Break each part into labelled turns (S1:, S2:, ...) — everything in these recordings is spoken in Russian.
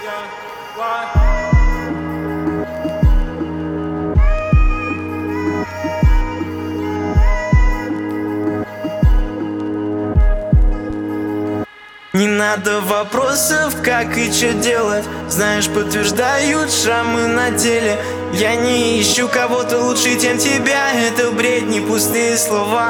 S1: Не надо вопросов, как и что делать. Знаешь, подтверждают шрамы на теле. Я не ищу кого-то лучше, чем тебя. Это бред, не пустые слова.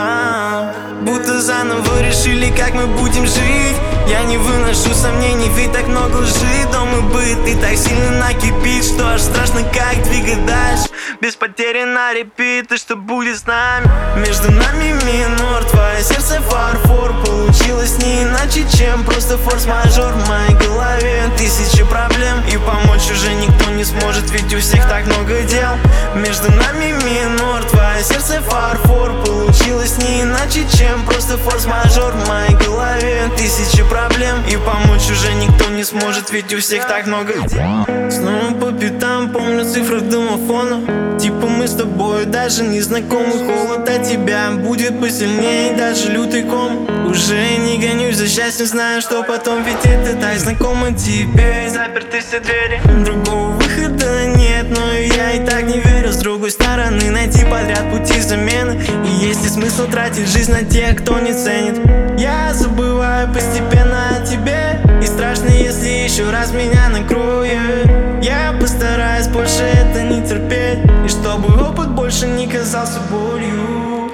S1: Будто заново решили, как мы будем жить. Я не выношу сомнений, ведь так много лжи. Дом и быт, и так сильно накипит, что аж страшно, как двигать дальше. Без потери на репит, и что будет с нами? Между нами минор, твое сердце фарфор. Получилось не иначе, чем просто форс-мажор. В моей голове тысячи проблем, и помочь уже никто не сможет, ведь у всех так много дел. Между нами минор, твое сердце фарфор. Получилось не иначе, чем просто форс-мажор. В моей голове тысячи проблем, и помочь уже никто не сможет, ведь у всех так много дел. Снова по пятам, помню цифры домофона. Типа мы с тобой даже не знакомы. Холод от тебя будет посильнее, даже лютый ком. Уже не гонюсь за счастьем, знаю, что потом, ведь это так знакомо тебе. Заперты все двери, другого выхода нет, но я и так не верю. С другой стороны, найти подряд пути замены. И есть ли смысл тратить жизнь на тех, кто не ценит? Я забываю постепенно о тебе, и страшно, если еще раз меня накроет. Я постараюсь больше это не терпеть, и чтобы опыт больше не казался болью.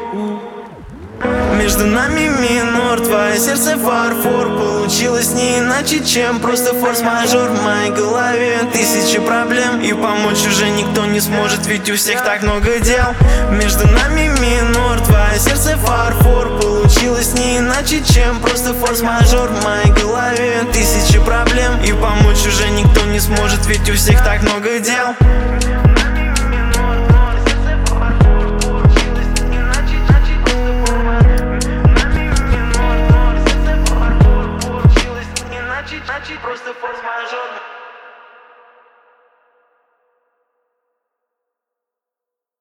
S1: Между нами минор, твое сердце фарфор. Получилось не иначе, чем просто форс-мажор. В моей голове тысячи проблем, и помочь уже никто не сможет, ведь у всех так много дел. Между нами минор, твое сердце фарфор. Получилось не иначе, чем просто форс-мажор. В моей голове тысячи проблем, и помочь уже никто не сможет, ведь у всех так много дел. Просто форс-мажор.